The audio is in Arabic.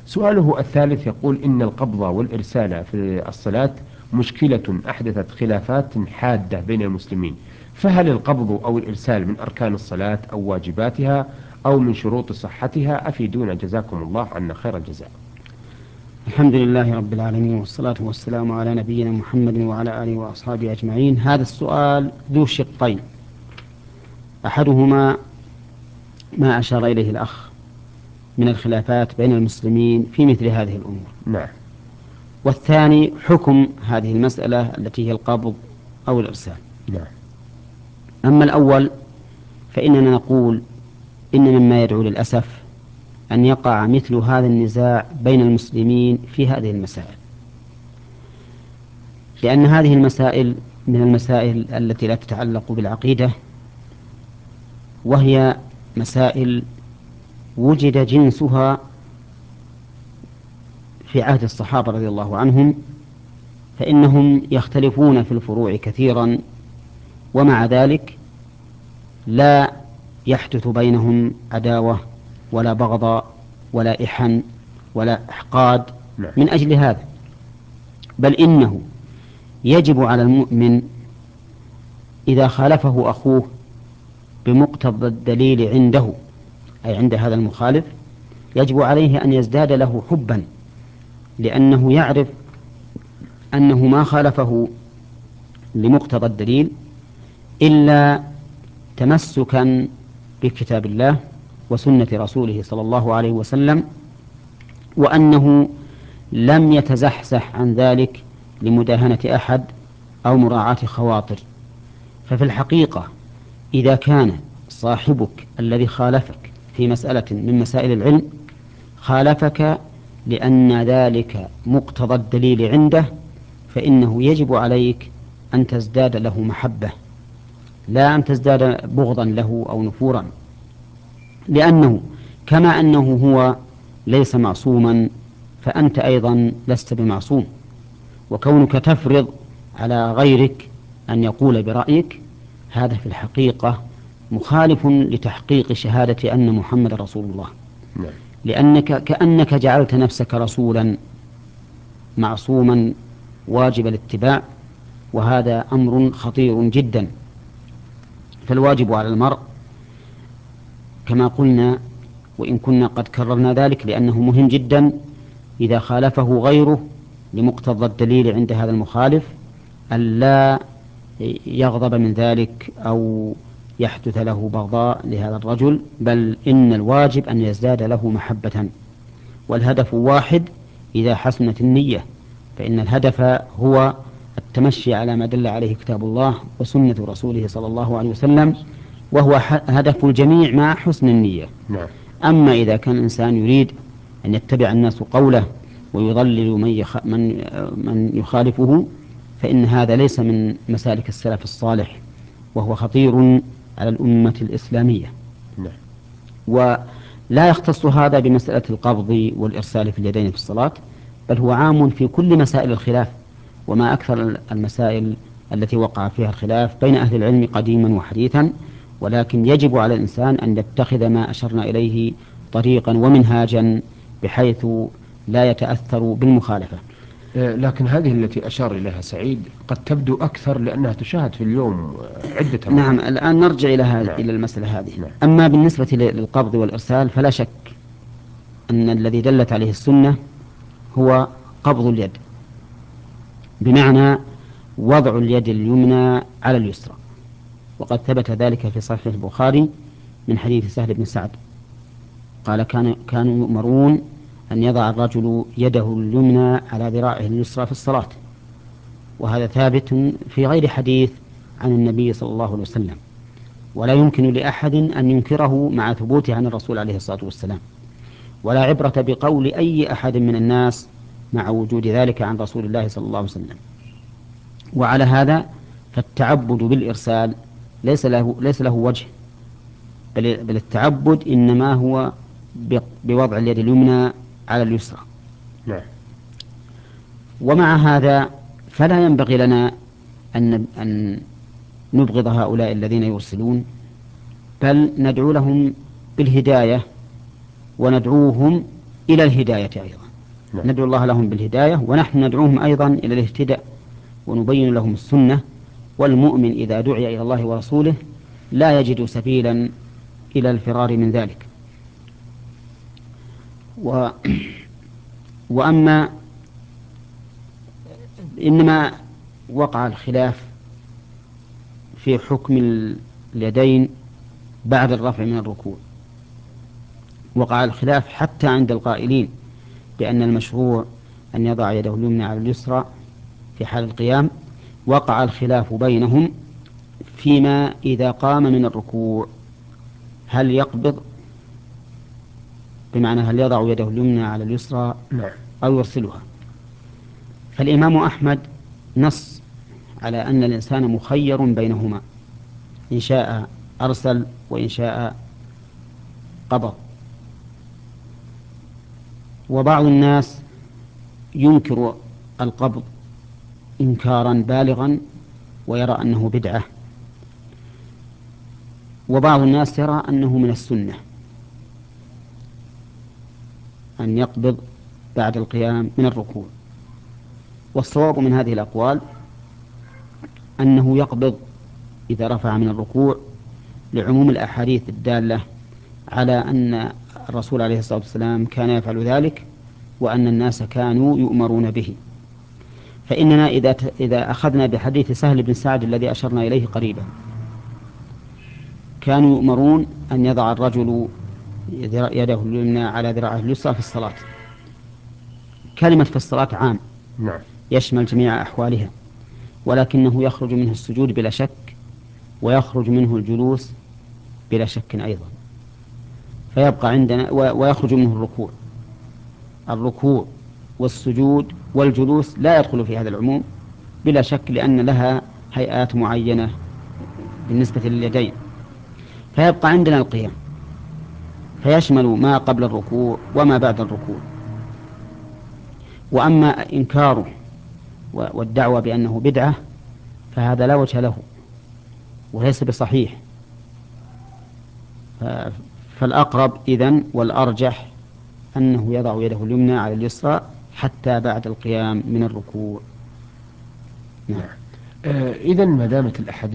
سؤاله الثالث يقول إن القبض والإرسال في الصلاة مشكلة أحدثت خلافات حادة بين المسلمين، فهل القبض أو الإرسال من أركان الصلاة أو واجباتها أو من شروط صحتها؟ أفيدونا جزاكم الله عنا خير الجزاء. الحمد لله رب العالمين، والصلاة والسلام على نبينا محمد وعلى آله وأصحابه أجمعين. هذا السؤال ذو شقين، أحدهما ما أشار إليه الأخ من الخلافات بين المسلمين في مثل هذه الأمور، نعم. والثاني حكم هذه المسألة التي هي القبض أو الإرسال. نعم. أما الأول فإننا نقول إن مما يدعو للأسف أن يقع مثل هذا النزاع بين المسلمين في هذه المسائل، لأن هذه المسائل من المسائل التي لا تتعلق بالعقيدة، وهي مسائل وجد جنسها في عهد الصحابة رضي الله عنهم، فإنهم يختلفون في الفروع كثيرا، ومع ذلك لا يحدث بينهم عداوة ولا بغضاء ولا إحن ولا إحقاد نعم. من أجل هذا، بل إنه يجب على المؤمن إذا خالفه أخوه بمقتضى الدليل عنده، أي عند هذا المخالف، يجب عليه أن يزداد له حبا، لأنه يعرف أنه ما خالفه لمقتضى الدليل إلا تمسكا بكتاب الله وسنة رسوله صلى الله عليه وسلم، وأنه لم يتزحزح عن ذلك لمداهنة أحد أو مراعاة خواطر. ففي الحقيقة إذا كان صاحبك الذي خالفك في مسألة من مسائل العلم خالفك لأن ذلك مقتضى الدليل عنده، فإنه يجب عليك أن تزداد له محبة، لا أن تزداد بغضا له أو نفورا، لأنه كما أنه هو ليس معصوما فأنت أيضا لست بمعصوم، وكونك تفرض على غيرك أن يقول برأيك هذا في الحقيقة مخالف لتحقيق شهادة أن محمد رسول الله، نعم. لأنك كأنك جعلت نفسك رسولا معصوما واجب الاتباع، وهذا أمر خطير جدا. فالواجب على المرء كما قلنا، وإن كنا قد كررنا ذلك لأنه مهم جدا، إذا خالفه غيره لمقتضى الدليل عند هذا المخالف ألا يغضب من ذلك أو يحدث له بغضاء لهذا الرجل، بل إن الواجب أن يزداد له محبة، والهدف واحد إذا حسنت النية، فإن الهدف هو التمشي على ما دل عليه كتاب الله وسنة رسوله صلى الله عليه وسلم، وهو هدف الجميع مع حسن النية. نعم. أما إذا كان الإنسان يريد أن يتبع الناس قوله ويضلل من يخالفه، فإن هذا ليس من مسالك السلف الصالح، وهو خطير على الأمة الإسلامية. نعم. ولا يختص هذا بمسألة القبض والإرسال في اليدين في الصلاة، بل هو عام في كل مسائل الخلاف، وما أكثر المسائل التي وقع فيها الخلاف بين أهل العلم قديما وحديثا. ولكن يجب على الإنسان أن يتخذ ما أشرنا إليه طريقا ومنهاجا بحيث لا يتأثر بالمخالفة. لكن هذه التي أشار إليها سعيد قد تبدو أكثر لأنها تشاهد في اليوم عدة مرات. نعم، الآن نرجع نعم. إلى المسألة هذه. نعم. أما بالنسبة للقبض والإرسال فلا شك أن الذي دلت عليه السنة هو قبض اليد، بمعنى وضع اليد اليمنى على اليسرى، وقد ثبت ذلك في صحيح البخاري من حديث سهل بن سعد قال كانوا يؤمرون أن يضع الرجل يده اليمنى على ذراعه اليسرى في الصلاة، وهذا ثابت في غير حديث عن النبي صلى الله عليه وسلم، ولا يمكن لأحد أن ينكره مع ثبوته عن الرسول عليه الصلاة والسلام، ولا عبرة بقول أي أحد من الناس مع وجود ذلك عن رسول الله صلى الله عليه وسلم. وعلى هذا فالتعبد بالإرسال ليس له وجه، بل التعبد إنما هو بوضع اليد اليمنى على اليسرى. نعم. ومع هذا فلا ينبغي لنا أن نبغض هؤلاء الذين يرسلون، بل ندعو لهم بالهداية، وندعوهم إلى الهداية أيضا. نعم. ندعو الله لهم بالهداية، ونحن ندعوهم أيضا إلى الاهتداء ونبين لهم السنة. والمؤمن إذا دعي إلى الله ورسوله لا يجد سبيلا إلى الفرار من ذلك. وأما إنما وقع الخلاف في حكم اليدين بعد الرفع من الركوع. وقع الخلاف حتى عند القائلين بأن المشروع أن يضع يده اليمنى على اليسرى في حال القيام. وقع الخلاف بينهم فيما إذا قام من الركوع هل يقبض، بمعنى هل يضع يده اليمنى على اليسرى أو يرسلها. فالإمام أحمد نص على أن الإنسان مخير بينهما، إن شاء أرسل وإن شاء قبض. وبعض الناس ينكر القبض إنكارا بالغا ويرى أنه بدعة، وبعض الناس يرى أنه من السنة أن يقبض بعد القيام من الركوع. والصواب من هذه الأقوال أنه يقبض إذا رفع من الركوع لعموم الأحاديث الدالة على أن الرسول عليه الصلاة والسلام كان يفعل ذلك وأن الناس كانوا يؤمرون به. فإننا إذا أخذنا بحديث سهل بن سعد الذي أشرنا إليه قريبا، كانوا يؤمرون أن يضع الرجل يده اليمنى على ذراعه اليسرى في الصلاة. كلمة في الصلاة عام نعم. يشمل جميع أحوالها، ولكنه يخرج منه السجود بلا شك، ويخرج منه الجلوس بلا شك أيضا. فيبقى عندنا ويخرج منه الركوع والسجود والجلوس لا يدخل في هذا العموم بلا شك، لأن لها هيئات معينة بالنسبة لليدين. فيبقى عندنا القيام، فيشمل ما قبل الركوع وما بعد الركوع. وأما إنكاره والدعوة بأنه بدعة فهذا لا وجه له وليس بصحيح. فالأقرب إذن والأرجح أنه يضع يده اليمنى على اليسرى حتى بعد القيام من الركوع. نعم. إذن ما دامت الأحاديث